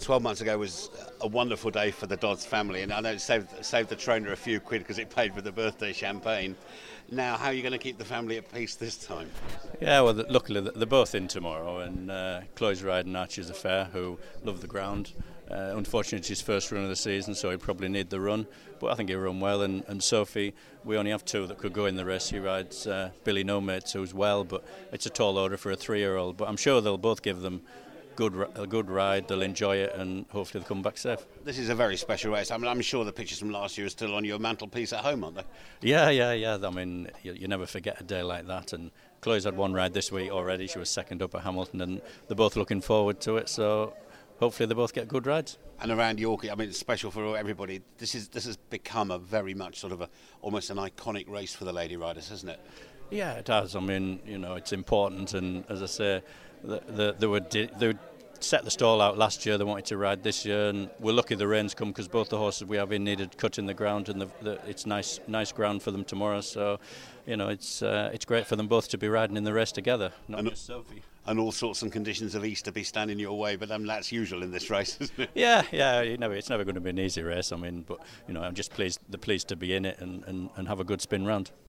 12 months ago was a wonderful day for the Dodds family, and I know it saved the trainer a few quid because it paid for the birthday champagne. Now, how are you going to keep the family at peace this time? Yeah, well, luckily they're both in tomorrow, and Chloe's riding Archie's Affair, who love the ground. Unfortunately, it's his first run of the season, so he'll probably need the run, but I think he'll run well. And Sophie, we only have two that could go in the race. He rides Billy No Mates, who's well, but it's a tall order for a 3-year-old. But I'm sure they'll both give them a good ride. They'll enjoy it, and hopefully they'll come back safe. This is a very special race. I mean, I'm sure the pictures from last year are still on your mantelpiece at home, aren't they? Yeah. I mean, you never forget a day like that. And Chloe's had one ride this week already. She was second up at Hamilton, and they're both looking forward to it. So hopefully they both get good rides. And around York, I mean, it's special for everybody. This has become a very much sort of almost an iconic race for the lady riders, hasn't it? Yeah, it has. I mean, it's important, and as I say, they would set the stall out last year. They wanted to ride this year, and we're lucky the rain's come because both the horses we have in needed cutting the ground, and it's nice ground for them tomorrow. So, it's great for them both to be riding in the race together, not just Sophie. And all sorts and conditions of Easter be standing your way, but that's usual in this race, isn't it? Yeah. It's never going to be an easy race. I mean, but I'm just pleased to be in it and have a good spin round.